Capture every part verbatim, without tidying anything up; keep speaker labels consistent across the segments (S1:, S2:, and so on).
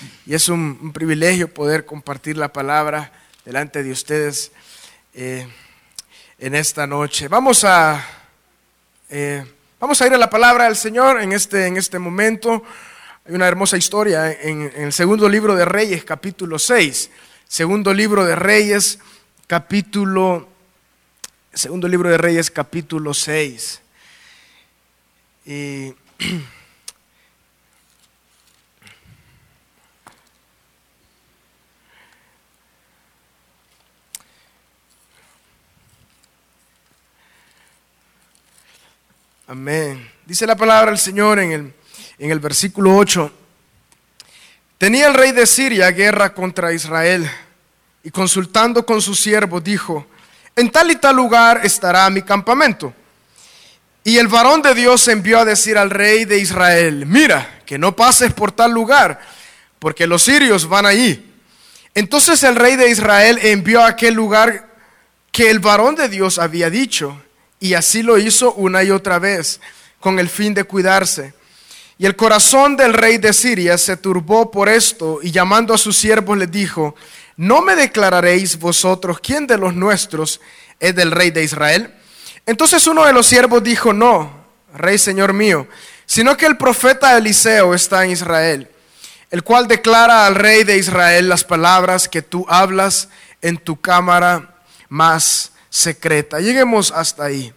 S1: y es un, un privilegio poder compartir la palabra delante de ustedes eh, en esta noche. Vamos a, eh, vamos a ir a la palabra del Señor en este, en este momento. Hay una hermosa historia en, en el segundo libro de Reyes, capítulo seis. Segundo libro de Reyes, capítulo, segundo libro de Reyes, capítulo seis. Y amén. Dice la palabra del Señor en el, en el versículo ocho. Tenía el rey de Siria guerra contra Israel, y consultando con sus siervos dijo: en tal y tal lugar estará mi campamento. Y el varón de Dios envió a decir al rey de Israel: mira, que no pases por tal lugar, porque los sirios van allí. Entonces el rey de Israel envió a aquel lugar que el varón de Dios había dicho, y así lo hizo una y otra vez, con el fin de cuidarse. Y el corazón del rey de Siria se turbó por esto, y llamando a sus siervos les dijo: ¿no me declararéis vosotros quién de los nuestros es del rey de Israel? Entonces uno de los siervos dijo: no, rey señor mío, sino que el profeta Eliseo está en Israel, el cual declara al rey de Israel las palabras que tú hablas en tu cámara más secreta. Lleguemos hasta ahí.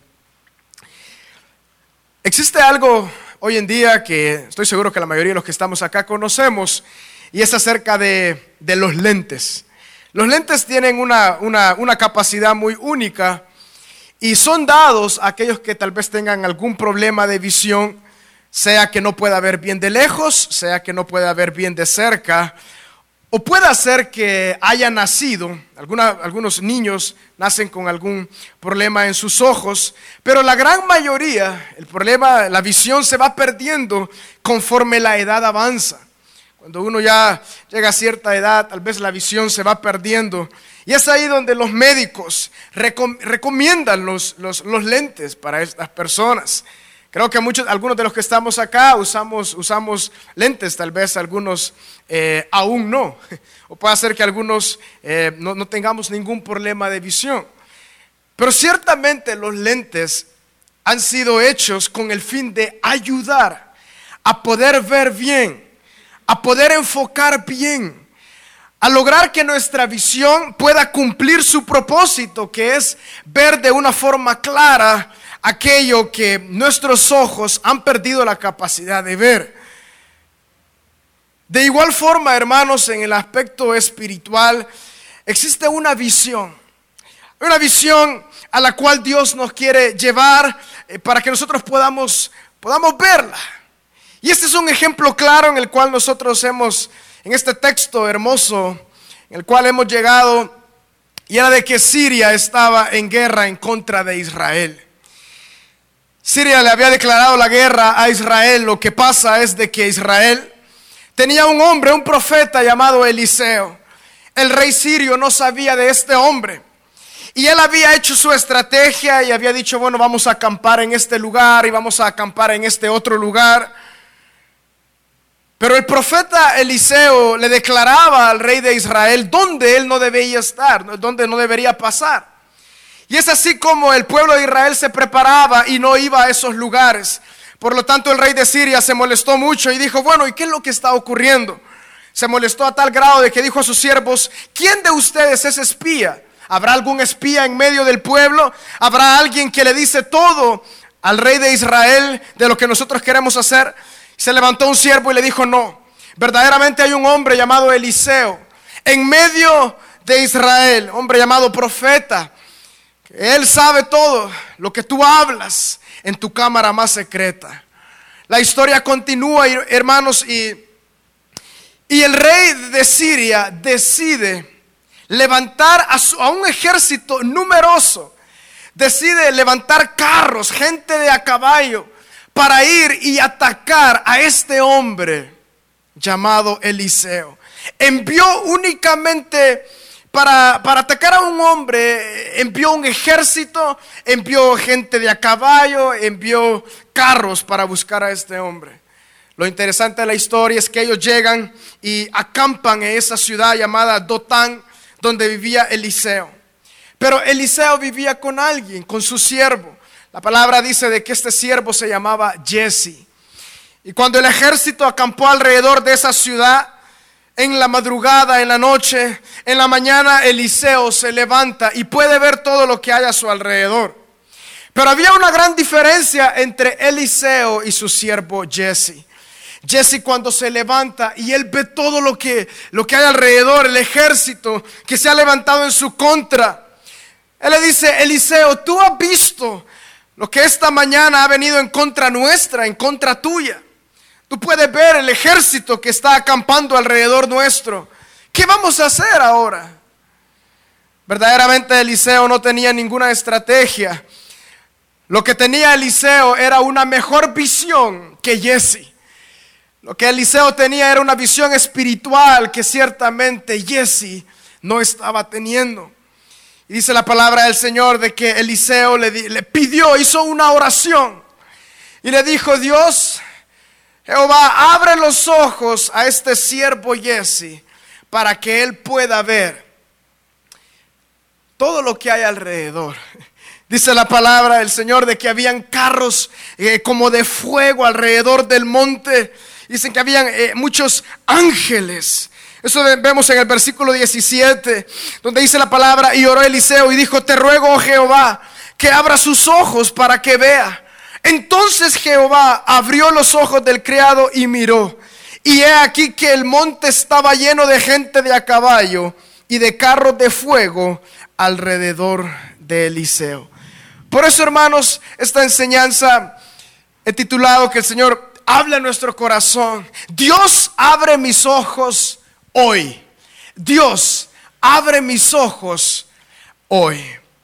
S1: Existe algo hoy en día que estoy seguro que la mayoría de los que estamos acá conocemos, y es acerca de, de los lentes. Los lentes tienen una, una, una capacidad muy única, y son dados a aquellos que tal vez tengan algún problema de visión, sea que no pueda ver bien de lejos, sea que no pueda ver bien de cerca, o pueda ser que haya nacido, alguna, algunos niños nacen con algún problema en sus ojos, pero la gran mayoría, el problema, la visión se va perdiendo conforme la edad avanza. Cuando uno ya llega a cierta edad, tal vez la visión se va perdiendo. Y es ahí donde los médicos recom- recomiendan los, los, los lentes para estas personas. Creo que muchos, algunos de los que estamos acá usamos, usamos lentes, tal vez algunos eh, aún no. O puede ser que algunos eh, no, no tengamos ningún problema de visión. Pero ciertamente los lentes han sido hechos con el fin de ayudar a poder ver bien, a poder enfocar bien, a lograr que nuestra visión pueda cumplir su propósito, que es ver de una forma clara aquello que nuestros ojos han perdido la capacidad de ver. De igual forma, hermanos, en el aspecto espiritual existe una visión, una visión a la cual Dios nos quiere llevar eh, para que nosotros podamos, podamos verla. Y este es un ejemplo claro en el cual nosotros hemos, en este texto hermoso, en el cual hemos llegado, y era de que Siria estaba en guerra en contra de Israel. Siria le había declarado la guerra a Israel. Lo que pasa es de que Israel tenía un hombre, un profeta llamado Eliseo. El rey sirio no sabía de este hombre, y él había hecho su estrategia y había dicho: bueno, vamos a acampar en este lugar y vamos a acampar en este otro lugar. Pero el profeta Eliseo le declaraba al rey de Israel dónde él no debía estar, dónde no debería pasar. Y es así como el pueblo de Israel se preparaba y no iba a esos lugares. Por lo tanto, el rey de Siria se molestó mucho y dijo: bueno, ¿y qué es lo que está ocurriendo? Se molestó a tal grado de que dijo a sus siervos: ¿quién de ustedes es espía? ¿Habrá algún espía en medio del pueblo? ¿Habrá alguien que le dice todo al rey de Israel de lo que nosotros queremos hacer? Se levantó un siervo y le dijo: no, verdaderamente hay un hombre llamado Eliseo en medio de Israel, hombre llamado profeta. Él sabe todo lo que tú hablas en tu cámara más secreta. La historia continúa, hermanos, y, y el rey de Siria decide levantar a, su, a un ejército numeroso. Decide levantar carros, gente de a caballo, para ir y atacar a este hombre llamado Eliseo. Envió únicamente para, para atacar a un hombre, envió un ejército, envió gente de a caballo, envió carros para buscar a este hombre. Lo interesante de la historia es que ellos llegan y acampan en esa ciudad llamada Dotán, donde vivía Eliseo. Pero Eliseo vivía con alguien, con su siervo. La palabra dice de que este siervo se llamaba Jesse. Y cuando el ejército acampó alrededor de esa ciudad, en la madrugada, en la noche, en la mañana, Eliseo se levanta y puede ver todo lo que hay a su alrededor. Pero había una gran diferencia entre Eliseo y su siervo Jesse. Jesse, cuando se levanta y él ve todo lo que, lo que hay alrededor, el ejército que se ha levantado en su contra, él le dice: Eliseo, tú has visto lo que esta mañana ha venido en contra nuestra, en contra tuya. Tú puedes ver el ejército que está acampando alrededor nuestro. ¿Qué vamos a hacer ahora? Verdaderamente Eliseo no tenía ninguna estrategia. Lo que tenía Eliseo era una mejor visión que Jesse. Lo que Eliseo tenía era una visión espiritual que ciertamente Jesse no estaba teniendo. Y dice la palabra del Señor de que Eliseo le, le pidió, hizo una oración y le dijo: Dios, Jehová, abre los ojos a este siervo Jesse para que él pueda ver todo lo que hay alrededor. Dice la palabra del Señor de que habían carros eh, como de fuego alrededor del monte. Dicen que habían eh, muchos ángeles. Eso vemos en el versículo diecisiete, donde dice la palabra: y oró Eliseo y dijo: te ruego, oh Jehová, que abra sus ojos para que vea. Entonces Jehová abrió los ojos del criado y miró, y he aquí que el monte estaba lleno de gente de a caballo y de carros de fuego alrededor de Eliseo. Por eso, hermanos, esta enseñanza he titulado que el Señor habla en nuestro corazón. Dios, abre mis ojos hoy. Dios, abre mis ojos hoy.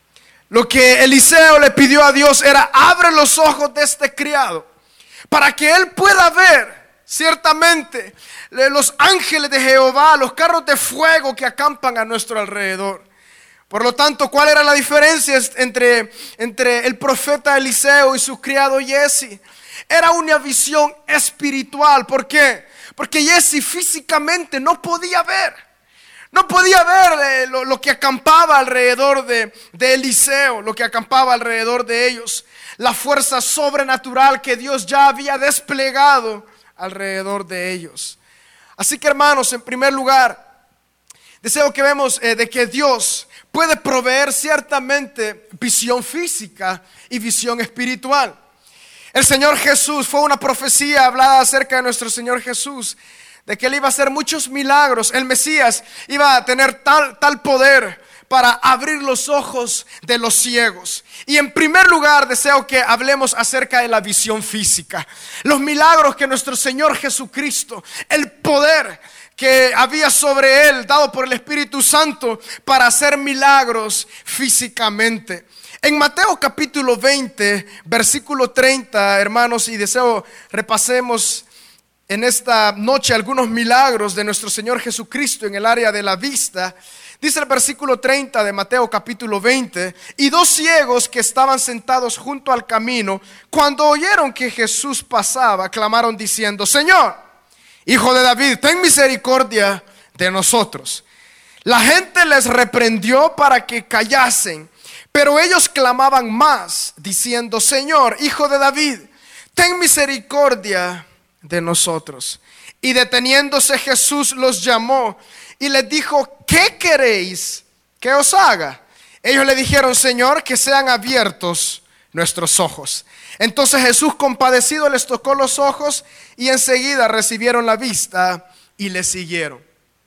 S1: Lo que Eliseo le pidió a Dios era: abre los ojos de este criado para que él pueda ver ciertamente los ángeles de Jehová, los carros de fuego que acampan a nuestro alrededor. Por lo tanto, ¿cuál era la diferencia entre, entre el profeta Eliseo y su criado Jesse? Era una visión espiritual. ¿Por qué? Porque Jesse físicamente no podía ver. No podía ver eh, lo, lo que acampaba alrededor de, de Eliseo, lo que acampaba alrededor de ellos. La fuerza sobrenatural que Dios ya había desplegado alrededor de ellos. Así que, hermanos, en primer lugar, deseo que vemos eh, de que Dios puede proveer ciertamente visión física y visión espiritual. El Señor Jesús, fue una profecía hablada acerca de nuestro Señor Jesús, de que Él iba a hacer muchos milagros. El Mesías iba a tener tal, tal poder para abrir los ojos de los ciegos. Y en primer lugar deseo que hablemos acerca de la visión física. Los milagros que nuestro Señor Jesucristo, el poder que había sobre Él, dado por el Espíritu Santo para hacer milagros físicamente. En Mateo capítulo veinte, versículo treinta, hermanos, y deseo repasemos en esta noche algunos milagros de nuestro Señor Jesucristo en el área de la vista. Dice el versículo treinta de Mateo capítulo veinte: y dos ciegos que estaban sentados junto al camino, cuando oyeron que Jesús pasaba, clamaron diciendo: Señor, Hijo de David, ten misericordia de nosotros. La gente les reprendió para que callasen, pero ellos clamaban más, diciendo: Señor, Hijo de David, ten misericordia de nosotros. Y deteniéndose Jesús los llamó y les dijo: ¿qué queréis que os haga? Ellos le dijeron: Señor, que sean abiertos nuestros ojos. Entonces Jesús, compadecido, les tocó los ojos y enseguida recibieron la vista y le siguieron.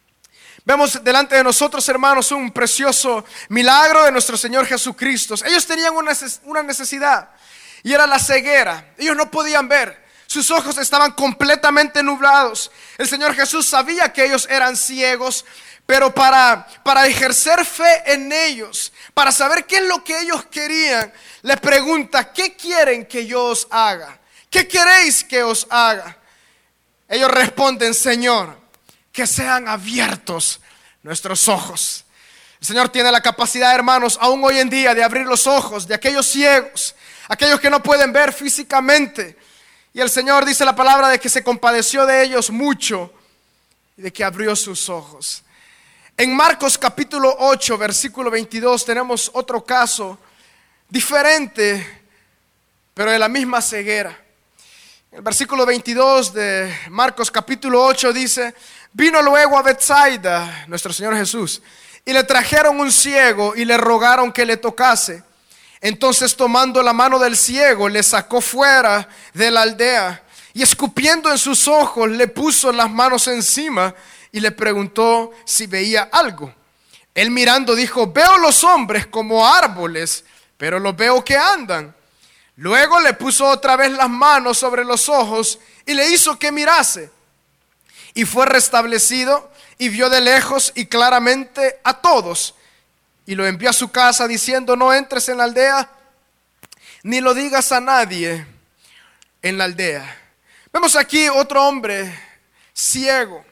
S1: Vemos delante de nosotros, hermanos, un precioso milagro de nuestro Señor Jesucristo. Ellos tenían una necesidad y era la ceguera. Ellos no podían ver. Sus ojos estaban completamente nublados. El Señor Jesús sabía que ellos eran ciegos, pero para, para ejercer fe en ellos, para saber qué es lo que ellos querían, les pregunta: ¿qué quieren que yo os haga? ¿Qué queréis que os haga? Ellos responden: Señor, que sean abiertos nuestros ojos. El Señor tiene la capacidad, hermanos, aún hoy en día, de abrir los ojos de aquellos ciegos, aquellos que no pueden ver físicamente. Y el Señor dice la palabra de que se compadeció de ellos mucho y de que abrió sus ojos. En Marcos capítulo ocho, versículo veintidós, tenemos otro caso diferente, pero de la misma ceguera. El versículo veintidós de Marcos capítulo ocho dice: vino luego a Betsaida nuestro Señor Jesús, y le trajeron un ciego y le rogaron que le tocase. Entonces, tomando la mano del ciego, le sacó fuera de la aldea, y escupiendo en sus ojos, le puso las manos encima y le preguntó si veía algo. Él mirando dijo: veo los hombres como árboles, pero los veo que andan. Luego le puso otra vez las manos sobre los ojos y le hizo que mirase. Y fue restablecido y vio de lejos y claramente a todos. Y lo envió a su casa diciendo: no entres en la aldea, ni lo digas a nadie en la aldea. Vemos aquí otro hombre ciego.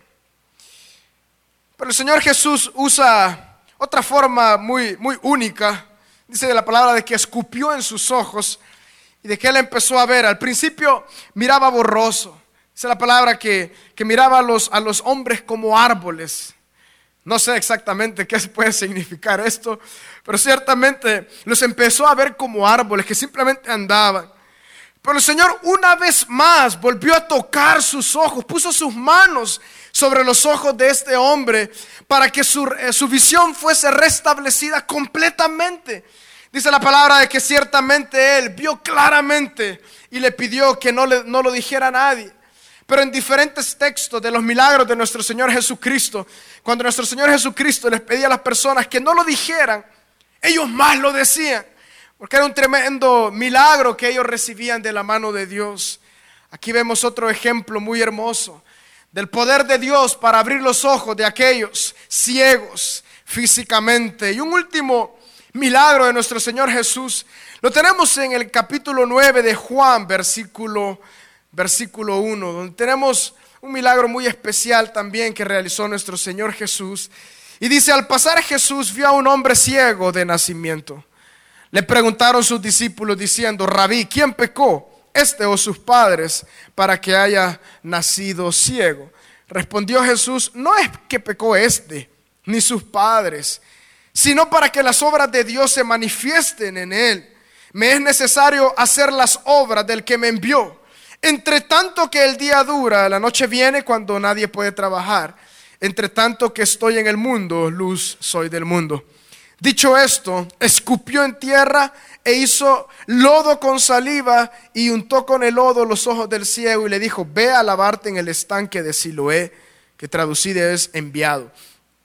S1: Pero el Señor Jesús usa otra forma muy, muy única. Dice de la palabra de que escupió en sus ojos y de que él empezó a ver. Al principio miraba borroso. Dice la palabra que, que miraba a los, a los hombres como árboles. No sé exactamente qué puede significar esto, pero ciertamente los empezó a ver como árboles que simplemente andaban. Pero el Señor una vez más volvió a tocar sus ojos, puso sus manos sobre los ojos de este hombre para que su, eh, su visión fuese restablecida completamente. Dice la palabra de que ciertamente él vio claramente y le pidió que no, le, no lo dijera a nadie. Pero en diferentes textos de los milagros de nuestro Señor Jesucristo, cuando nuestro Señor Jesucristo les pedía a las personas que no lo dijeran, ellos más lo decían, porque era un tremendo milagro que ellos recibían de la mano de Dios. Aquí vemos otro ejemplo muy hermoso del poder de Dios para abrir los ojos de aquellos ciegos físicamente. Y un último milagro de nuestro Señor Jesús lo tenemos en el capítulo nueve de Juan, versículo, versículo uno, donde tenemos un milagro muy especial también que realizó nuestro Señor Jesús. Y dice: al pasar Jesús vio a un hombre ciego de nacimiento. Le preguntaron sus discípulos diciendo: Rabí, ¿quién pecó, este o sus padres, para que haya nacido ciego? Respondió Jesús: no es que pecó este ni sus padres, sino para que las obras de Dios se manifiesten en él. Me es necesario hacer las obras del que me envió. Entre tanto que el día dura, la noche viene cuando nadie puede trabajar. Entre tanto que estoy en el mundo, luz soy del mundo. Dicho esto, escupió en tierra e hizo lodo con saliva y untó con el lodo los ojos del ciego y le dijo: ve a lavarte en el estanque de Siloé, que traducido es enviado.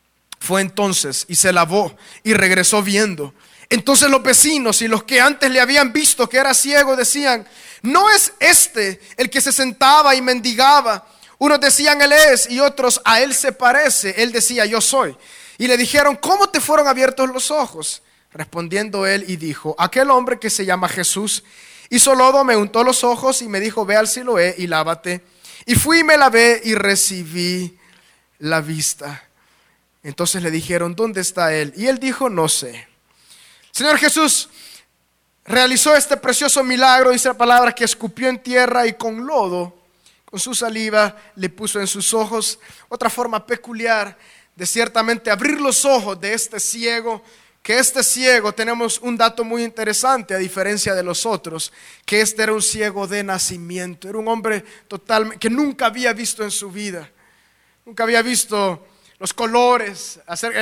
S1: Fue entonces y se lavó y regresó viendo. Entonces los vecinos y los que antes le habían visto que era ciego decían: ¿no es este el que se sentaba y mendigaba? Unos decían: él es, y otros: a él se parece. Él decía: yo soy. Y le dijeron: ¿cómo te fueron abiertos los ojos? Respondiendo él y dijo: aquel hombre que se llama Jesús hizo lodo, me untó los ojos y me dijo: ve al Siloé y lávate. Y fui y me lavé y recibí la vista. Entonces le dijeron: ¿dónde está él? Y él dijo: no sé. Señor Jesús realizó este precioso milagro, dice la palabra, que escupió en tierra y con lodo, con su saliva, le puso en sus ojos. Otra forma peculiar de ciertamente abrir los ojos de este ciego, que este ciego, tenemos un dato muy interesante a diferencia de los otros, que este era un ciego de nacimiento, era un hombre totalmente que nunca había visto en su vida, nunca había visto los colores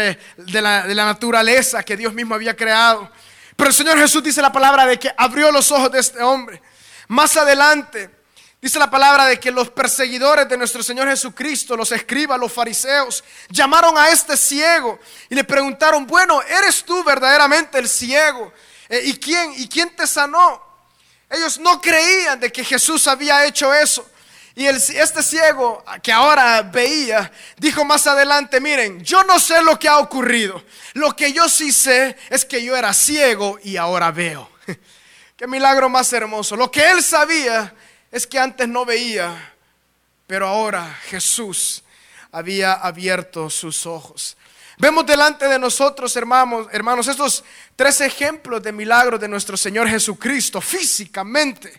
S1: de la, de la naturaleza que Dios mismo había creado. Pero el Señor Jesús dice la palabra de que abrió los ojos de este hombre. Más adelante dice la palabra de que los perseguidores de nuestro Señor Jesucristo, los escribas, los fariseos, llamaron a este ciego y le preguntaron: bueno, ¿eres tú verdaderamente el ciego? Eh, ¿y, quién, ¿Y quién te sanó? Ellos no creían de que Jesús había hecho eso. Y el, este ciego que ahora veía dijo más adelante: miren, yo no sé lo que ha ocurrido. Lo que yo sí sé es que yo era ciego y ahora veo. Qué milagro más hermoso. Lo que él sabía es que antes no veía, pero ahora Jesús había abierto sus ojos. Vemos delante de nosotros, hermanos, hermanos, estos tres ejemplos de milagros de nuestro Señor Jesucristo físicamente.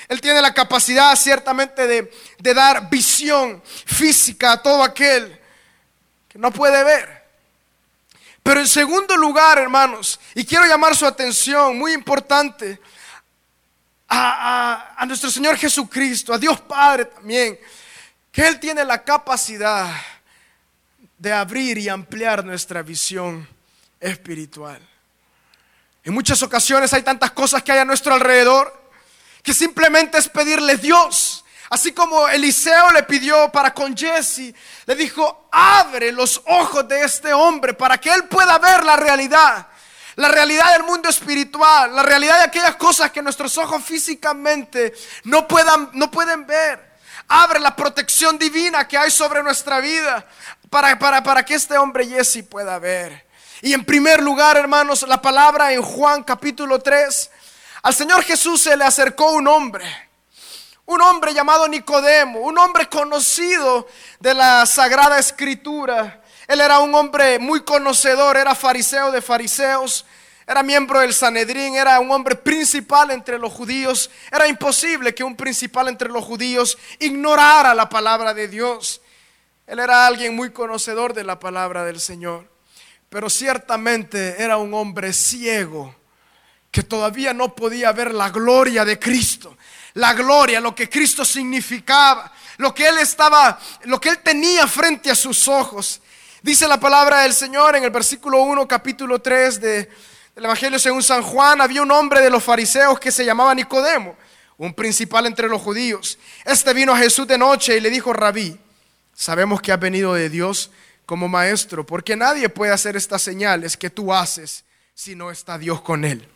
S1: Él tiene la capacidad ciertamente de, de dar visión física a todo aquel que no puede ver. Pero en segundo lugar, hermanos, y quiero llamar su atención, muy importante, a, a, a nuestro Señor Jesucristo, a Dios Padre también, que Él tiene la capacidad de abrir y ampliar nuestra visión espiritual. En muchas ocasiones hay tantas cosas que hay a nuestro alrededor que simplemente es pedirle a Dios. Así como Eliseo le pidió para con Jesse, le dijo: abre los ojos de este hombre para que él pueda ver la realidad. La realidad del mundo espiritual, la realidad de aquellas cosas que nuestros ojos físicamente no, puedan, no pueden ver. Abre la protección divina que hay sobre nuestra vida para, para, para que este hombre Jesse pueda ver. Y en primer lugar, hermanos, la palabra en Juan capítulo tres, al Señor Jesús se le acercó un hombre. Un hombre llamado Nicodemo, un hombre conocido de la Sagrada Escritura. Él era un hombre muy conocedor, era fariseo de fariseos, era miembro del Sanedrín, era un hombre principal entre los judíos. Era imposible que un principal entre los judíos ignorara la palabra de Dios. Él era alguien muy conocedor de la palabra del Señor, pero ciertamente era un hombre ciego que todavía no podía ver la gloria de Cristo. La gloria, lo que Cristo significaba, lo que él estaba, lo que él tenía frente a sus ojos. Dice la palabra del Señor en el versículo uno, capítulo tres de, del Evangelio según San Juan: había un hombre de los fariseos que se llamaba Nicodemo, un principal entre los judíos. Este vino a Jesús de noche y le dijo: Rabí, sabemos que has venido de Dios como maestro, porque nadie puede hacer estas señales que tú haces si no está Dios con él.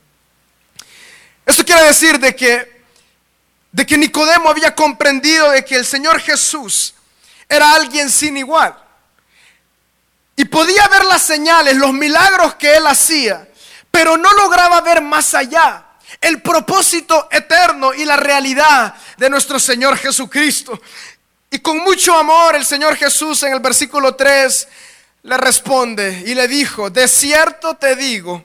S1: Esto quiere decir de que de que Nicodemo había comprendido de que el Señor Jesús era alguien sin igual y podía ver las señales, los milagros que él hacía, pero no lograba ver más allá el propósito eterno y la realidad de nuestro Señor Jesucristo. Y con mucho amor el Señor Jesús en el versículo tres le responde y le dijo: de cierto te digo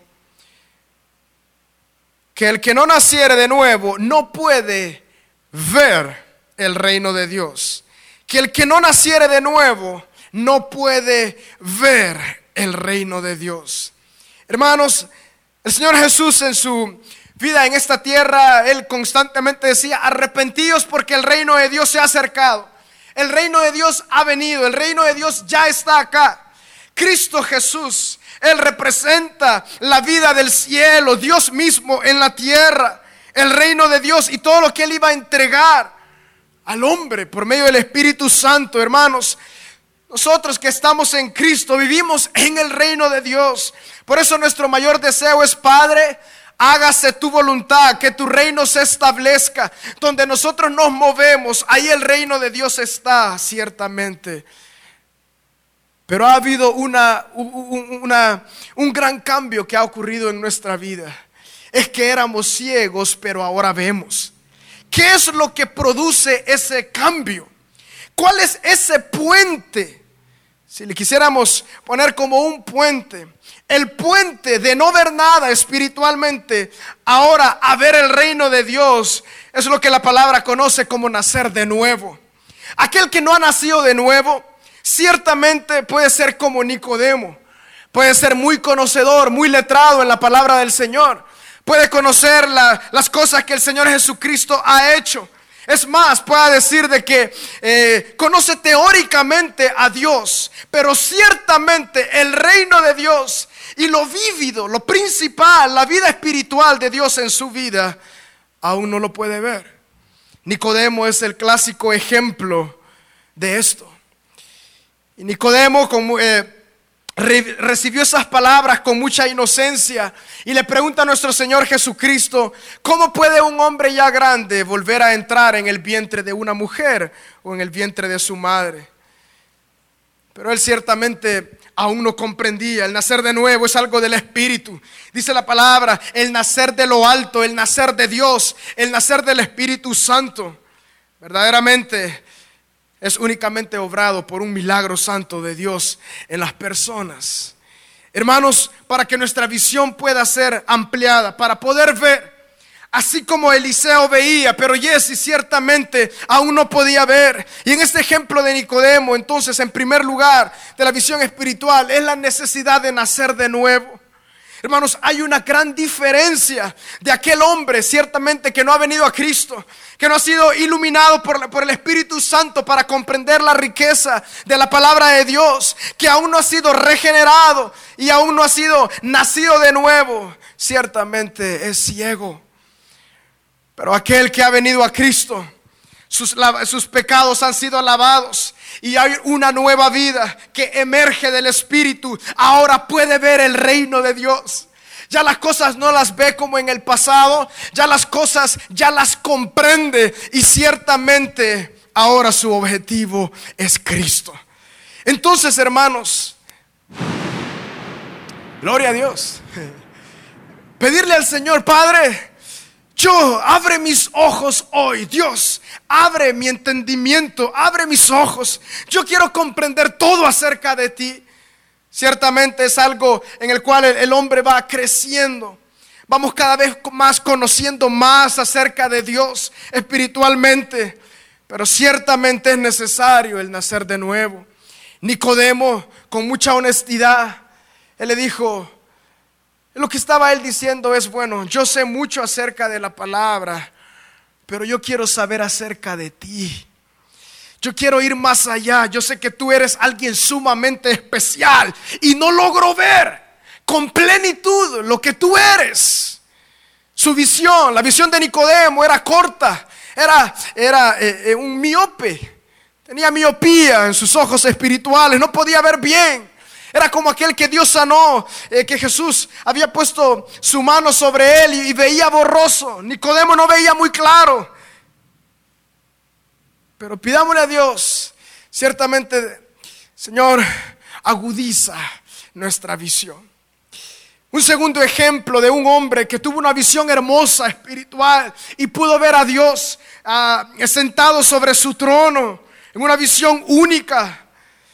S1: que el que no naciere de nuevo no puede ver el reino de Dios. Que el que no naciere de nuevo no puede ver el reino de Dios. Hermanos, el Señor Jesús en su vida en esta tierra, Él constantemente decía: arrepentíos porque el reino de Dios se ha acercado. El reino de Dios ha venido, el reino de Dios ya está acá. Cristo Jesús, Él representa la vida del cielo, Dios mismo en la tierra, el reino de Dios y todo lo que Él iba a entregar al hombre por medio del Espíritu Santo. Hermanos, nosotros que estamos en Cristo vivimos en el reino de Dios. Por eso nuestro mayor deseo es: Padre, hágase tu voluntad, que tu reino se establezca. Donde nosotros nos movemos, ahí el reino de Dios está, ciertamente. Pero ha habido una, una, un gran cambio que ha ocurrido en nuestra vida. Es que éramos ciegos, pero ahora vemos. ¿Qué es lo que produce ese cambio? ¿Cuál es ese puente? Si le quisiéramos poner como un puente, el puente de no ver nada espiritualmente, ahora a ver el reino de Dios, es lo que la palabra conoce como nacer de nuevo. Aquel que no ha nacido de nuevo, ciertamente puede ser como Nicodemo, puede ser muy conocedor, muy letrado en la palabra del Señor, puede conocer la, las cosas que el Señor Jesucristo ha hecho. Es más, puede decir de que eh, conoce teóricamente a Dios, pero ciertamente el reino de Dios y lo vívido, lo principal, la vida espiritual de Dios en su vida, aún no lo puede ver. Nicodemo es el clásico ejemplo de esto. Y Nicodemo como, eh, re, recibió esas palabras con mucha inocencia y le pregunta a nuestro Señor Jesucristo: ¿cómo puede un hombre ya grande volver a entrar en el vientre de una mujer o en el vientre de su madre? Pero él ciertamente aún no comprendía. El nacer de nuevo es algo del Espíritu. Dice la palabra: el nacer de lo alto, el nacer de Dios, el nacer del Espíritu Santo. Verdaderamente es únicamente obrado por un milagro santo de Dios en las personas. Hermanos, para que nuestra visión pueda ser ampliada, para poder ver así como Eliseo veía, pero Giezi ciertamente aún no podía ver. Y en este ejemplo de Nicodemo, entonces, en primer lugar, de la visión espiritual, es la necesidad de nacer de nuevo. Hermanos, hay una gran diferencia de aquel hombre ciertamente que no ha venido a Cristo, que no ha sido iluminado por, por el Espíritu Santo para comprender la riqueza de la palabra de Dios, que aún no ha sido regenerado y aún no ha sido nacido de nuevo. Ciertamente es ciego. Pero aquel que ha venido a Cristo, sus, sus pecados han sido lavados y hay una nueva vida que emerge del Espíritu. Ahora puede ver el reino de Dios. Ya las cosas no las ve como en el pasado, ya las cosas ya las comprende, y ciertamente ahora su objetivo es Cristo. Entonces, hermanos, gloria a Dios, pedirle al Señor: Padre, yo abre mis ojos hoy. Dios, abre mi entendimiento, abre mis ojos. Yo quiero comprender todo acerca de ti. Ciertamente es algo en el cual el, el hombre va creciendo. Vamos cada vez más conociendo más acerca de Dios espiritualmente. Pero ciertamente es necesario el nacer de nuevo. Nicodemo, con mucha honestidad, él le dijo, lo que estaba él diciendo es: bueno, yo sé mucho acerca de la palabra, pero yo quiero saber acerca de ti. Yo quiero ir más allá. Yo sé que tú eres alguien sumamente especial y no logro ver con plenitud lo que tú eres. Su visión, la visión de Nicodemo era corta. Era, era eh, eh, un miope. Tenía miopía en sus ojos espirituales. No podía ver bien. Era como aquel que Dios sanó, eh, que Jesús había puesto su mano sobre él y, y veía borroso. Nicodemo no veía muy claro. Pero pidámosle a Dios, ciertamente, Señor, agudiza nuestra visión. Un segundo ejemplo de un hombre que tuvo una visión hermosa espiritual y pudo ver a Dios uh, sentado sobre su trono en una visión única.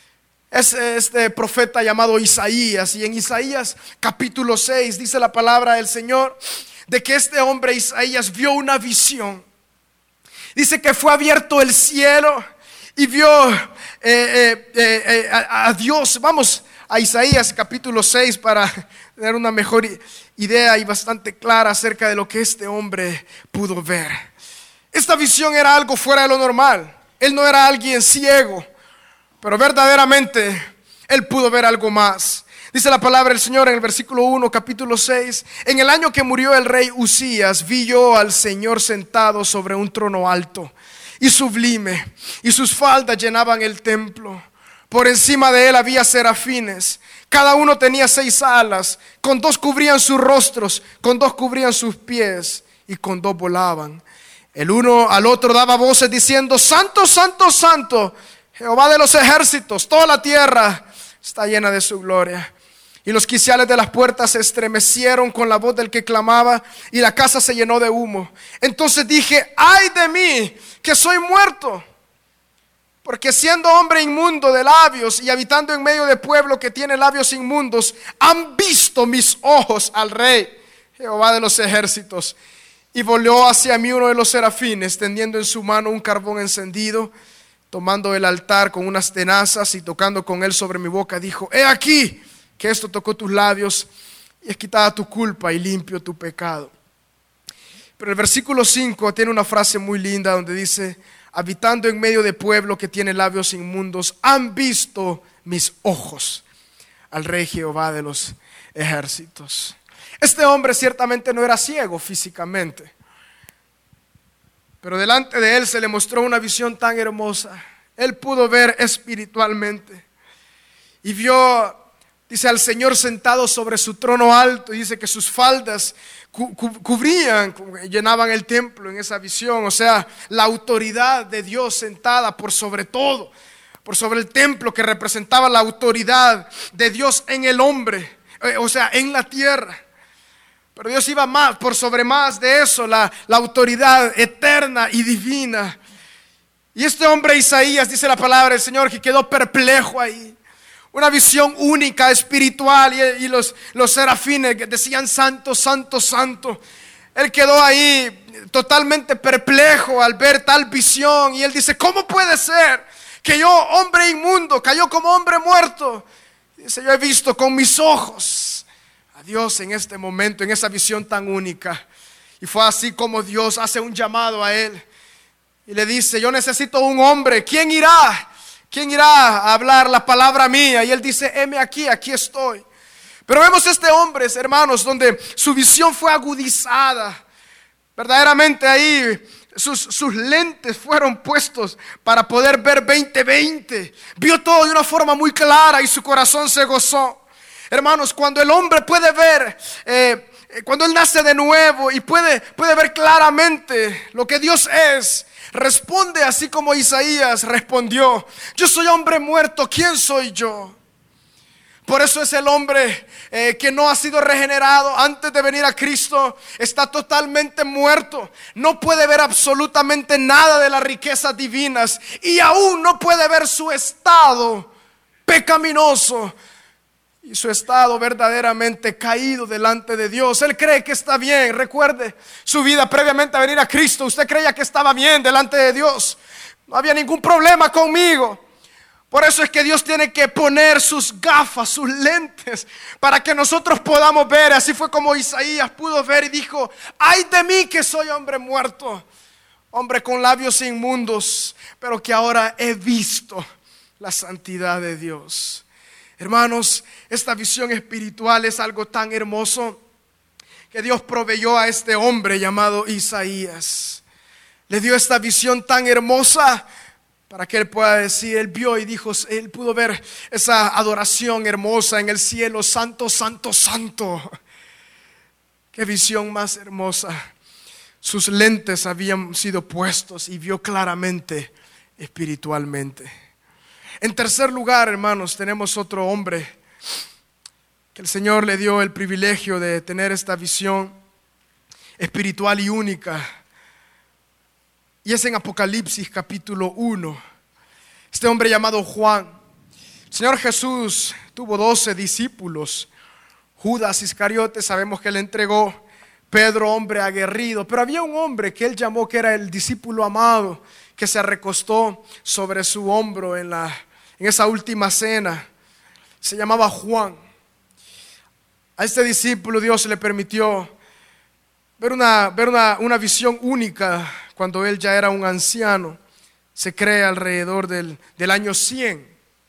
S1: Es este profeta llamado Isaías, y en Isaías capítulo seis dice la palabra del Señor de que este hombre Isaías vio una visión. Dice que fue abierto el cielo y vio eh, eh, eh, a, a Dios. Vamos a Isaías capítulo seis para tener una mejor idea y bastante clara acerca de lo que este hombre pudo ver. Esta visión era algo fuera de lo normal. Él no era alguien ciego, pero verdaderamente él pudo ver algo más. Dice la palabra del Señor en el versículo uno, capítulo seis: en el año que murió el rey Uzías, vi yo al Señor sentado sobre un trono alto y sublime, y sus faldas llenaban el templo. Por encima de él había serafines, cada uno tenía seis alas, con dos cubrían sus rostros, con dos cubrían sus pies, y con dos volaban. El uno al otro daba voces diciendo: Santo, Santo, Santo, Jehová de los ejércitos, toda la tierra está llena de su gloria. Y los quiciales de las puertas se estremecieron con la voz del que clamaba, y la casa se llenó de humo. Entonces dije: ay de mí, que soy muerto, porque siendo hombre inmundo de labios y habitando en medio de pueblo que tiene labios inmundos, han visto mis ojos al Rey, Jehová de los ejércitos. Y volvió hacia mí uno de los serafines, tendiendo en su mano un carbón encendido. Tomando el altar con unas tenazas y tocando con él sobre mi boca, dijo: he aquí que esto tocó tus labios, y es quitada tu culpa y limpio tu pecado. Pero el versículo cinco tiene una frase muy linda donde dice: habitando en medio de pueblo que tiene labios inmundos, han visto mis ojos al Rey Jehová de los ejércitos. Este hombre ciertamente no era ciego físicamente, pero delante de él se le mostró una visión tan hermosa. Él pudo ver espiritualmente y vio, dice, al Señor sentado sobre su trono alto, y dice que sus faldas cu- cu- cubrían, llenaban el templo en esa visión. O sea, la autoridad de Dios sentada por sobre todo, por sobre el templo, que representaba la autoridad de Dios en el hombre, eh, o sea, en la tierra. Pero Dios iba más, por sobre más de eso, la, la autoridad eterna y divina. Y este hombre Isaías, dice la palabra del Señor, que quedó perplejo ahí. Una visión única, espiritual, y, y los, los serafines que decían: santo, santo, santo. Él quedó ahí totalmente perplejo al ver tal visión. Y él dice: ¿cómo puede ser que yo, hombre inmundo, cayó como hombre muerto? Dice: yo he visto con mis ojos a Dios en este momento, en esa visión tan única. Y fue así como Dios hace un llamado a él y le dice: yo necesito un hombre. ¿Quién irá? ¿Quién irá a hablar la palabra mía? Y él dice: heme aquí, aquí estoy. Pero vemos este hombre, hermanos, donde su visión fue agudizada. Verdaderamente ahí sus, sus lentes fueron puestos para poder ver veinte veinte. Vio todo de una forma muy clara y su corazón se gozó. Hermanos, cuando el hombre puede ver, eh, cuando él nace de nuevo y puede, puede ver claramente lo que Dios es, responde así como Isaías respondió: yo soy hombre muerto, ¿quién soy yo? Por eso es el hombre eh, que no ha sido regenerado antes de venir a Cristo. Está totalmente muerto. No puede ver absolutamente nada de las riquezas divinas. Y aún no puede ver su estado pecaminoso y su estado verdaderamente caído delante de Dios. Él cree que está bien. Recuerde su vida previamente a venir a Cristo. Usted creía que estaba bien delante de Dios. No había ningún problema conmigo. Por eso es que Dios tiene que poner sus gafas, sus lentes, para que nosotros podamos ver. Así fue como Isaías pudo ver y dijo: ay de mí que soy hombre muerto, hombre con labios inmundos, pero que ahora he visto la santidad de Dios. Hermanos, esta visión espiritual es algo tan hermoso que Dios proveyó a este hombre llamado Isaías. Le dio esta visión tan hermosa para que él pueda decir, él vio y dijo, él pudo ver esa adoración hermosa en el cielo: santo, santo, santo. Qué visión más hermosa. Sus lentes habían sido puestos y vio claramente espiritualmente. En tercer lugar, hermanos, tenemos otro hombre que el Señor le dio el privilegio de tener esta visión espiritual y única. Y es en Apocalipsis capítulo uno. Este hombre llamado Juan. El Señor Jesús tuvo doce discípulos. Judas Iscariote, sabemos que le entregó. Pedro, hombre aguerrido. Pero había un hombre que él llamó que era el discípulo amado, que se recostó sobre su hombro en, la, en esa última cena. Se llamaba Juan. A este discípulo Dios le permitió ver una, ver una, una visión única cuando él ya era un anciano. Se cree alrededor del, del año cien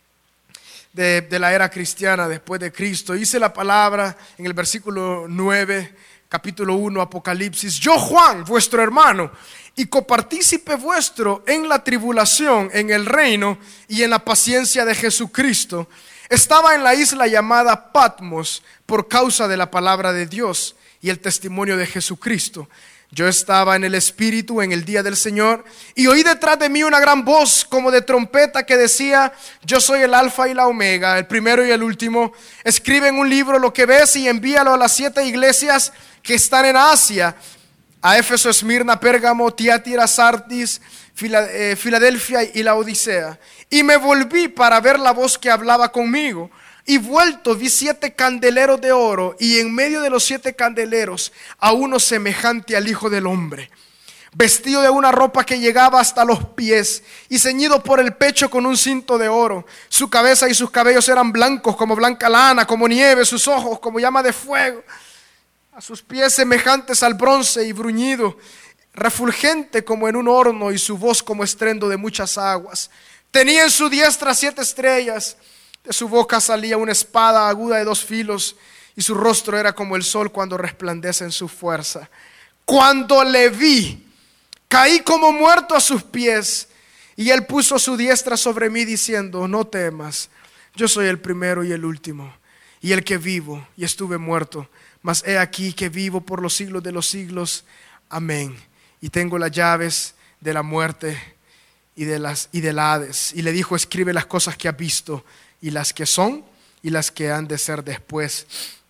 S1: de, de la era cristiana después de Cristo. Dice la palabra en el versículo nueve, capítulo uno, Apocalipsis: yo, Juan, vuestro hermano y copartícipe vuestro en la tribulación, en el reino y en la paciencia de Jesucristo, estaba en la isla llamada Patmos por causa de la palabra de Dios y el testimonio de Jesucristo. Yo estaba en el Espíritu en el día del Señor y oí detrás de mí una gran voz como de trompeta que decía: yo soy el Alfa y la Omega, el primero y el último. Escribe en un libro lo que ves y envíalo a las siete iglesias que están en Asia: a Éfeso, Esmirna, Pérgamo, Tiatira, Sardis, Filadelfia y la Odisea. Y me volví para ver la voz que hablaba conmigo. Y vuelto vi siete candeleros de oro, y en medio de los siete candeleros a uno semejante al Hijo del Hombre, vestido de una ropa que llegaba hasta los pies y ceñido por el pecho con un cinto de oro. Su cabeza y sus cabellos eran blancos como blanca lana, como nieve, sus ojos como llama de fuego, a sus pies semejantes al bronce y bruñido, refulgente como en un horno, y su voz como estruendo de muchas aguas. Tenía en su diestra siete estrellas. De su boca salía una espada aguda de dos filos, y su rostro era como el sol cuando resplandece en su fuerza. Cuando le vi, caí como muerto a sus pies, y él puso su diestra sobre mí diciendo: no temas, yo soy el primero y el último, y el que vivo, y estuve muerto, mas he aquí que vivo por los siglos de los siglos. Amén. Y tengo las llaves de la muerte y de las y del Hades. Y le dijo: escribe las cosas que has visto, y las que son, y las que han de ser después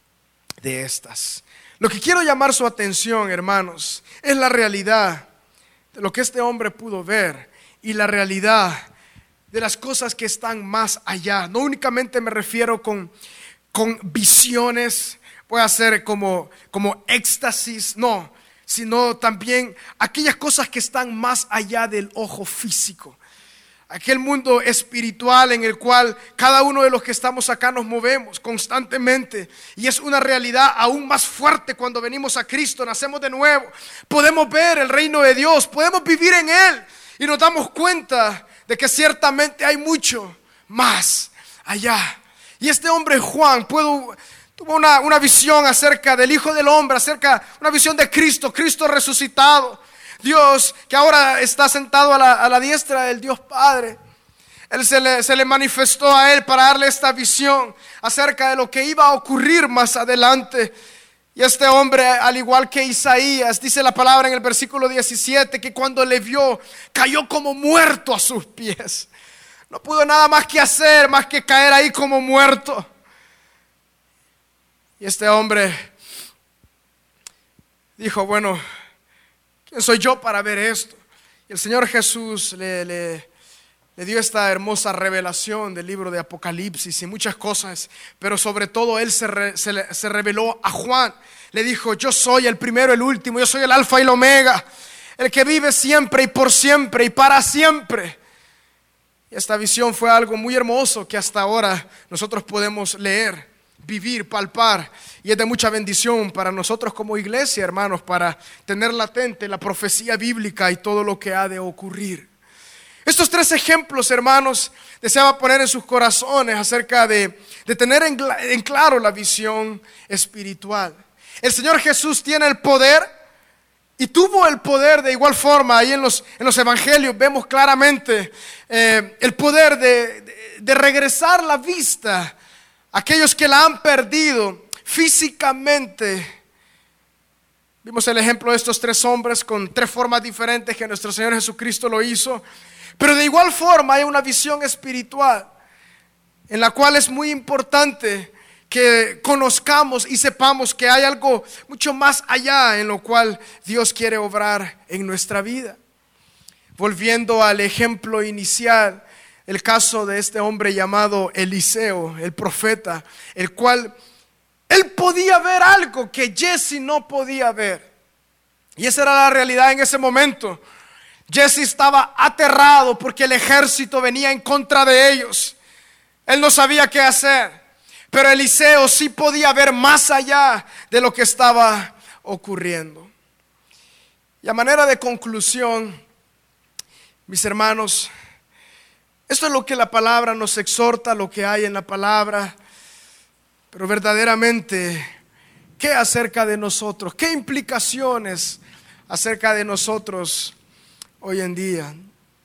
S1: de estas. Lo que quiero llamar su atención, hermanos, es la realidad de lo que este hombre pudo ver y la realidad de las cosas que están más allá. No únicamente me refiero con, con visiones, puede ser como, como éxtasis, no. sino también aquellas cosas que están más allá del ojo físico. Aquel mundo espiritual en el cual cada uno de los que estamos acá nos movemos constantemente. Y es una realidad aún más fuerte cuando venimos a Cristo, nacemos de nuevo. Podemos ver el reino de Dios, podemos vivir en Él. Y nos damos cuenta de que ciertamente hay mucho más allá. Y este hombre Juan pudo, tuvo una, una visión acerca del Hijo del Hombre, acerca de una visión de Cristo, Cristo resucitado. Dios que ahora está sentado a la, a la diestra del Dios Padre. Él se le, se le manifestó a él para darle esta visión acerca de lo que iba a ocurrir más adelante. Y este hombre, al igual que Isaías, dice la palabra en el versículo diecisiete, que cuando le vio, cayó como muerto a sus pies. No pudo nada más que hacer, más que caer ahí como muerto. Y este hombre dijo, bueno, ¿quién soy yo para ver esto? Y el Señor Jesús le, le, le dio esta hermosa revelación del libro de Apocalipsis y muchas cosas, pero sobre todo Él se, re, se, se reveló a Juan. Le dijo, yo soy el primero, el último, yo soy el alfa y el omega, el que vive siempre y por siempre y para siempre. Y esta visión fue algo muy hermoso que hasta ahora nosotros podemos leer, vivir, palpar, y es de mucha bendición para nosotros como iglesia, hermanos, para tener latente la profecía bíblica y todo lo que ha de ocurrir. Estos tres ejemplos, hermanos, deseaba poner en sus corazones acerca de, de tener en, en claro la visión espiritual. El Señor Jesús tiene el poder y tuvo el poder de igual forma. Ahí en los, en los evangelios vemos claramente eh, el poder de, de, de regresar la vista a aquellos que la han perdido físicamente. Vimos el ejemplo de estos tres hombres con tres formas diferentes que nuestro Señor Jesucristo lo hizo. Pero de igual forma hay una visión espiritual en la cual es muy importante que conozcamos y sepamos que hay algo mucho más allá en lo cual Dios quiere obrar en nuestra vida. Volviendo al ejemplo inicial, el caso de este hombre llamado Eliseo, el profeta, el cual él podía ver algo que Jesse no podía ver. Y esa era la realidad en ese momento. Jesse estaba aterrado porque el ejército venía en contra de ellos. Él no sabía qué hacer. Pero Eliseo sí podía ver más allá de lo que estaba ocurriendo. Y a manera de conclusión, mis hermanos, esto es lo que la palabra nos exhorta, lo que hay en la palabra. Pero verdaderamente, ¿qué acerca de nosotros? ¿Qué implicaciones acerca de nosotros hoy en día?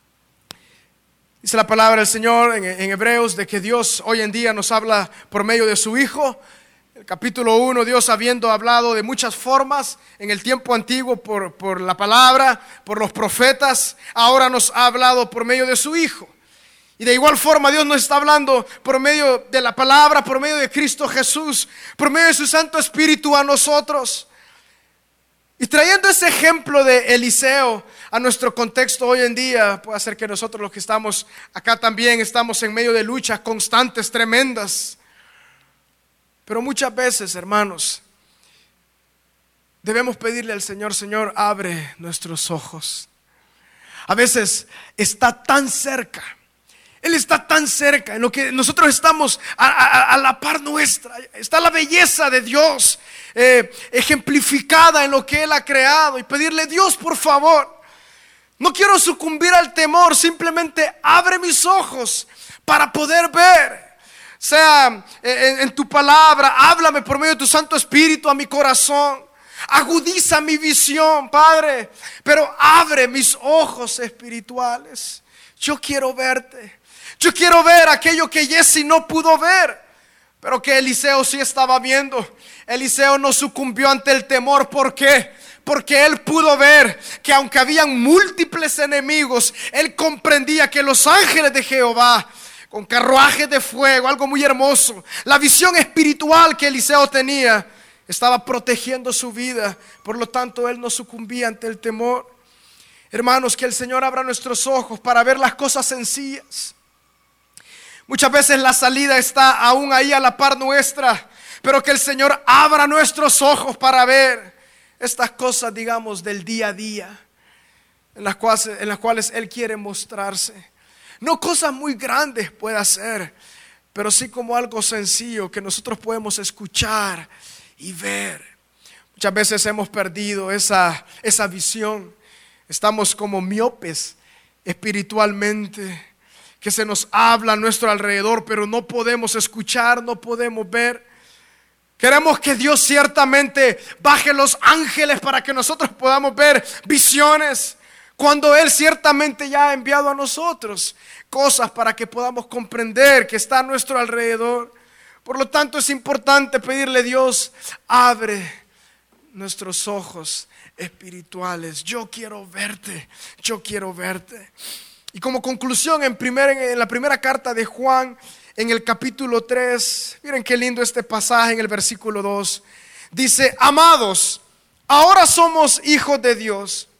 S1: Dice la palabra del Señor en, en Hebreos de que Dios hoy en día nos habla por medio de su Hijo. El capítulo uno, Dios habiendo hablado de muchas formas en el tiempo antiguo por, por la palabra, por los profetas, ahora nos ha hablado por medio de su Hijo. Y de igual forma Dios nos está hablando por medio de la palabra, por medio de Cristo Jesús, por medio de su Santo Espíritu a nosotros. Y trayendo ese ejemplo de Eliseo a nuestro contexto hoy en día, puede hacer que nosotros los que estamos acá también estamos en medio de luchas constantes, tremendas. Pero muchas veces, hermanos, debemos pedirle al Señor, Señor, abre nuestros ojos. A veces está tan cerca. Él está tan cerca en lo que nosotros estamos a, a, a la par nuestra. Está la belleza de Dios eh, ejemplificada en lo que Él ha creado. Y pedirle, Dios, por favor, no quiero sucumbir al temor. Simplemente abre mis ojos para poder ver. Sea en, en tu palabra, háblame por medio de tu Santo Espíritu a mi corazón. Agudiza mi visión, Padre, pero abre mis ojos espirituales. Yo quiero verte. Yo quiero ver aquello que Jesse no pudo ver, pero que Eliseo sí estaba viendo. Eliseo no sucumbió ante el temor. ¿Por qué? Porque él pudo ver que aunque habían múltiples enemigos, él comprendía que los ángeles de Jehová, con carruajes de fuego, algo muy hermoso, la visión espiritual que Eliseo tenía, estaba protegiendo su vida. Por lo tanto, él no sucumbía ante el temor. Hermanos, que el Señor abra nuestros ojos para ver las cosas sencillas. Muchas veces la salida está aún ahí a la par nuestra, pero que el Señor abra nuestros ojos para ver estas cosas, digamos, del día a día, en las cuales, en las cuales Él quiere mostrarse. No cosas muy grandes puede hacer, pero sí como algo sencillo que nosotros podemos escuchar y ver. Muchas veces hemos perdido esa, esa visión. Estamos como miopes espiritualmente, que se nos habla a nuestro alrededor, pero no podemos escuchar, no podemos ver. Queremos que Dios ciertamente baje los ángeles para que nosotros podamos ver visiones, cuando Él ciertamente ya ha enviado a nosotros cosas para que podamos comprender que está a nuestro alrededor. Por lo tanto, es importante pedirle a Dios, abre nuestros ojos espirituales. Yo quiero verte, yo quiero verte. Y como conclusión, en, primer, en la primera carta de Juan, en el capítulo tres, miren qué lindo este pasaje en el versículo dos. Dice: amados, ahora somos hijos de Dios,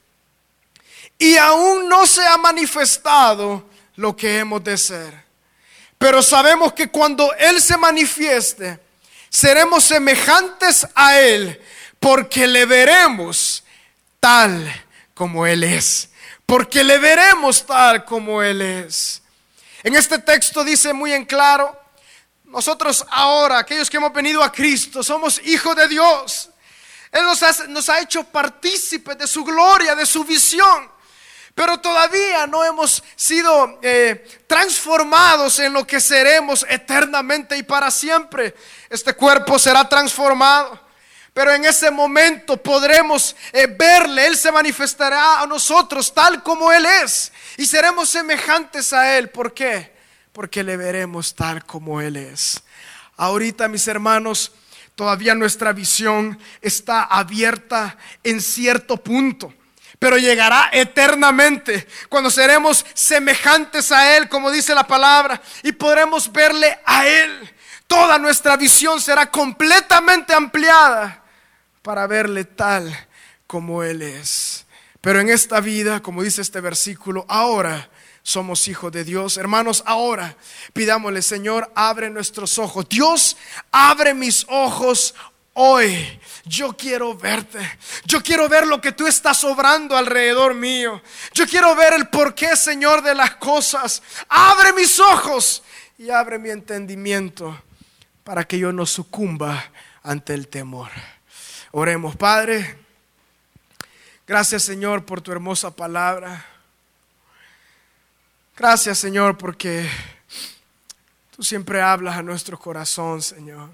S1: y aún no se ha manifestado lo que hemos de ser. Pero sabemos que cuando Él se manifieste, seremos semejantes a Él, porque le veremos tal como Él es. Porque le veremos tal como Él es. En este texto dice muy en claro, nosotros ahora, aquellos que hemos venido a Cristo, somos hijos de Dios. Él nos ha, nos ha hecho partícipes de su gloria, de su visión. Pero todavía no hemos sido eh, transformados en lo que seremos eternamente y para siempre. Este cuerpo será transformado, pero en ese momento podremos eh, verle. Él se manifestará a nosotros tal como Él es, y seremos semejantes a Él. ¿Por qué? Porque le veremos tal como Él es. Ahorita, mis hermanos, todavía nuestra visión está abierta en cierto punto, pero llegará eternamente cuando seremos semejantes a Él, como dice la palabra, y podremos verle a Él. Toda nuestra visión será completamente ampliada para verle tal como Él es. Pero en esta vida, como dice este versículo, ahora somos hijos de Dios. Hermanos, ahora pidámosle: Señor, abre nuestros ojos. Dios, abre mis ojos hoy. Yo quiero verte. Yo quiero ver lo que tú estás obrando alrededor mío. Yo quiero ver el porqué, Señor, de las cosas. Abre mis ojos y abre mi entendimiento para que yo no sucumba ante el temor. Oremos. Padre, gracias, Señor, por tu hermosa palabra. Gracias, Señor, porque tú siempre hablas a nuestro corazón, Señor.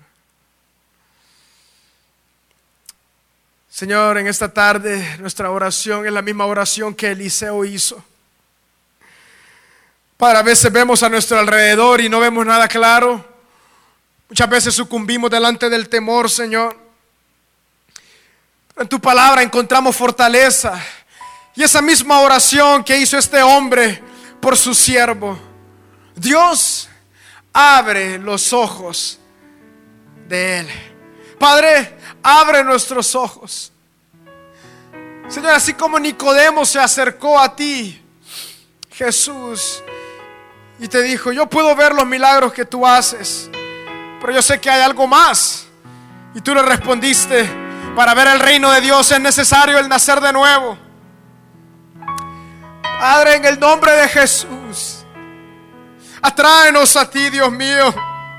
S1: Señor, en esta tarde nuestra oración es la misma oración que Eliseo hizo. Padre, a veces vemos a nuestro alrededor y no vemos nada claro. Muchas veces sucumbimos delante del temor, Señor. En tu palabra encontramos fortaleza. Y esa misma oración que hizo este hombre por su siervo. Dios, abre los ojos de él. Padre, abre nuestros ojos. Señor, así como Nicodemo se acercó a ti, Jesús, y te dijo: yo puedo ver los milagros que tú haces, pero yo sé que hay algo más. Y tú le respondiste: para ver el reino de Dios es necesario el nacer de nuevo. Padre, en el nombre de Jesús, atráenos a ti, Dios mío,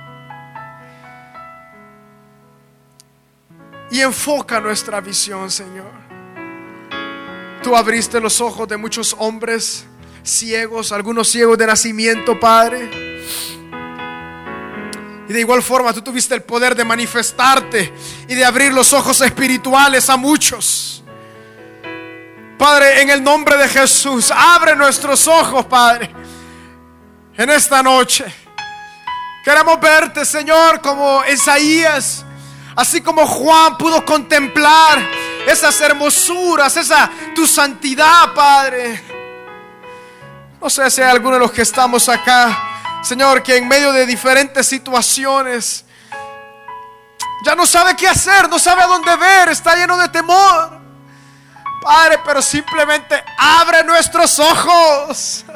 S1: y enfoca nuestra visión, Señor. Tú abriste los ojos de muchos hombres ciegos, algunos ciegos de nacimiento, Padre. Y de igual forma tú tuviste el poder de manifestarte y de abrir los ojos espirituales a muchos. Padre, en el nombre de Jesús, abre nuestros ojos, Padre, en esta noche. Queremos verte, Señor, como Isaías, así como Juan pudo contemplar esas hermosuras, esa tu santidad, Padre. No sé si hay alguno de los que estamos acá, Señor, que en medio de diferentes situaciones ya no sabe qué hacer, no sabe a dónde ver, está lleno de temor, Padre, pero simplemente abre nuestros ojos,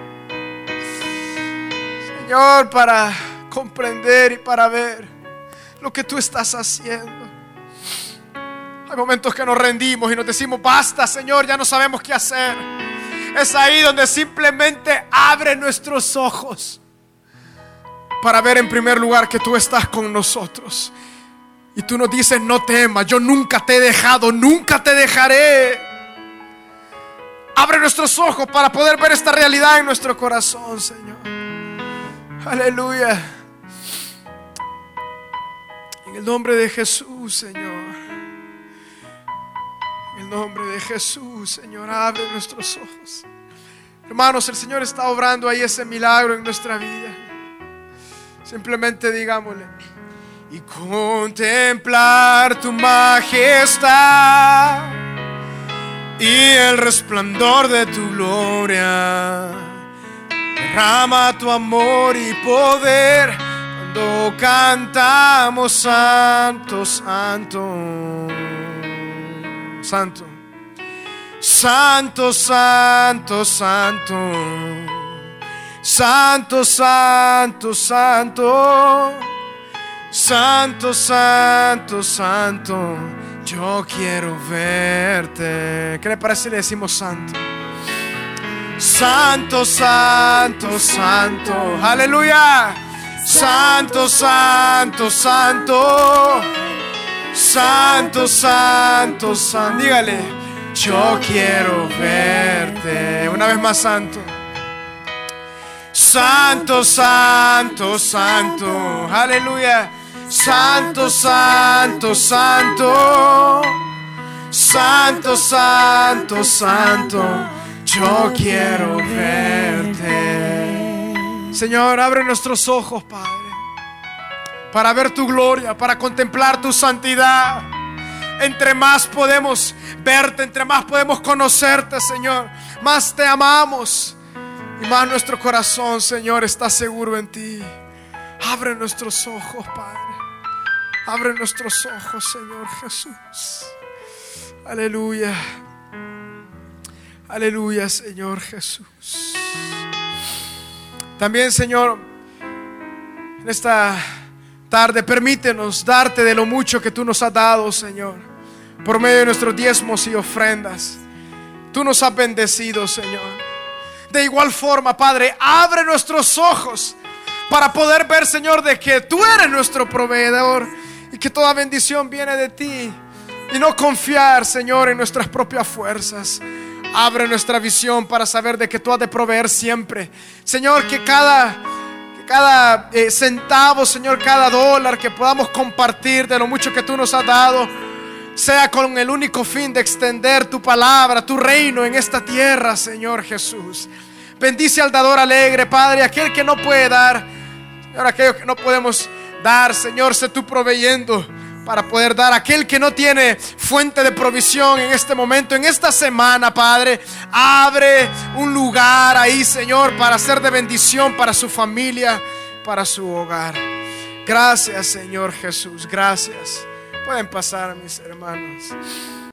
S1: Señor, para comprender y para ver lo que tú estás haciendo. Hay momentos que nos rendimos y nos decimos: basta, Señor, ya no sabemos qué hacer. Es ahí donde simplemente abre nuestros ojos para ver en primer lugar que tú estás con nosotros. Y tú nos dices: no temas, yo nunca te he dejado, nunca te dejaré. Abre nuestros ojos para poder ver esta realidad en nuestro corazón, Señor. Aleluya. En el nombre de Jesús, Señor. En el nombre de Jesús, Señor, abre nuestros ojos. Hermanos, el Señor está obrando ahí ese milagro en nuestra vida. Simplemente digámosle: y contemplar tu majestad y el resplandor de tu gloria. Derrama tu amor y poder cuando cantamos: santo, santo, santo, santo, santo, santo, santo, santo, santo, santo, santo, santo. Yo quiero verte. ¿Qué le parece si le decimos santo? Santo, santo, santo. Aleluya. Santo, santo, santo. Santo, santo, santo. Dígale: yo quiero verte. Una vez más: santo. Santo, santo, santo. Aleluya. Santo, santo, santo. Santo, santo, santo. Yo quiero verte. Señor, abre nuestros ojos, Padre, para ver tu gloria, para contemplar tu santidad. Entre más podemos verte, entre más podemos conocerte, Señor, más te amamos y más nuestro corazón, Señor, está seguro en ti. Abre nuestros ojos, Padre. Abre nuestros ojos, Señor Jesús. Aleluya. Aleluya, Señor Jesús. También, Señor, en esta tarde permítenos darte de lo mucho que tú nos has dado, Señor, por medio de nuestros diezmos y ofrendas. Tú nos has bendecido, Señor. De igual forma, Padre, abre nuestros ojos para poder ver, Señor, de que tú eres nuestro proveedor y que toda bendición viene de ti, y no confiar, Señor, en nuestras propias fuerzas. Abre nuestra visión para saber de que tú has de proveer siempre, Señor. Que cada, que cada eh, centavo, Señor, cada dólar que podamos compartir de lo mucho que tú nos has dado, sea con el único fin de extender tu palabra, tu reino en esta tierra, Señor Jesús. Bendice al dador alegre, Padre, aquel que no puede dar, Señor, aquello que no podemos dar, Señor, sé tú proveyendo para poder dar. Aquel que no tiene fuente de provisión en este momento, en esta semana, Padre, abre un lugar ahí, Señor, para ser de bendición para su familia, para su hogar. Gracias, Señor Jesús, gracias. Pueden pasar, mis hermanos.